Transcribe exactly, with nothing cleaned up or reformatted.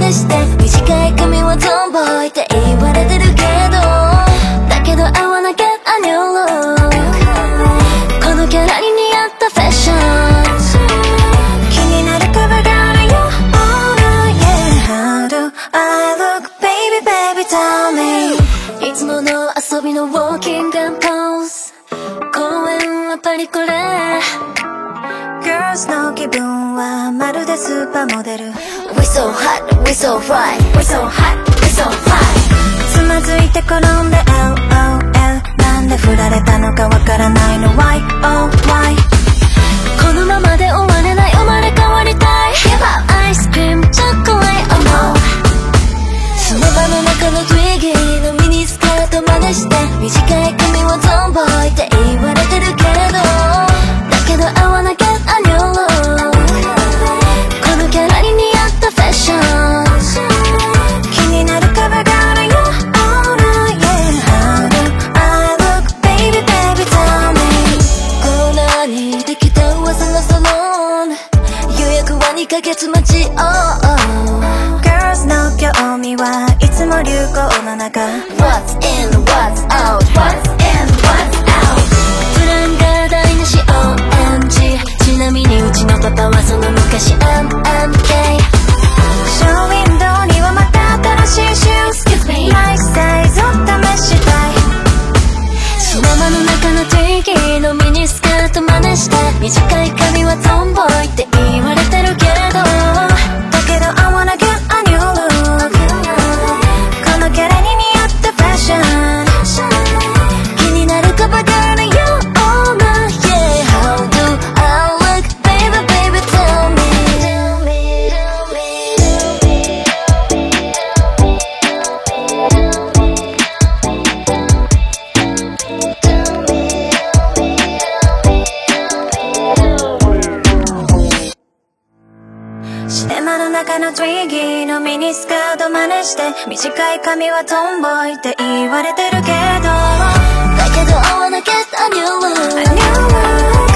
似して短い髪はトンボイって言われてるけど、だけど I wanna get a new look、 このキャラに似合ったファッション、気になるカバーがあるよ Oh yeah How do I look baby baby tell me、 いつもの遊びのウォーキングポーズ、公園はパリコレ、 Girls の気分はまるでスーパーモデル、 We so hot, we so fly, we so hot, we so fly、 つまずいて転んで エルオーエル、 なんで振られたのかわからないの Why, oh why、 このままで終われない、生まれ変わりたい、 Give up, アイスクリームチョコレート、 oh no、 砂場の中のトゥイギーのミニスカート真似して短い髪はトンボイって言われてるけど、だけど I wanna get a new look、 このキャラに似合ったファッション、気になるカバーがあるよ Oh yeah How do I look baby baby tell me、 コーナーにできた噂のサロン、予約はにかげつ待ち、oh, oh。 Girls の興味はいつも流行の中、 What's in, what's out, what's in, what's out、 プランが台無し オーエムジー、 ちなみにうちのパパはその昔 エムエムケー、 ショーウィンドウにはまた新しいシューズ、 Excuse me、 マイサイズを試したい、砂場の中のトゥイギーのミニスカート真似して短い髪はトンボイって言われてるけど、だけど I wanna get a new look、 このキャラに似合ったファッション、気になるカバーがあるよ Oh my yeah How do I look baby baby tell me、 シネマの中のトゥイギーのミニスカート真似して短い髪はトンボイって言われてるけど、だけど I wanna get a new look, a new look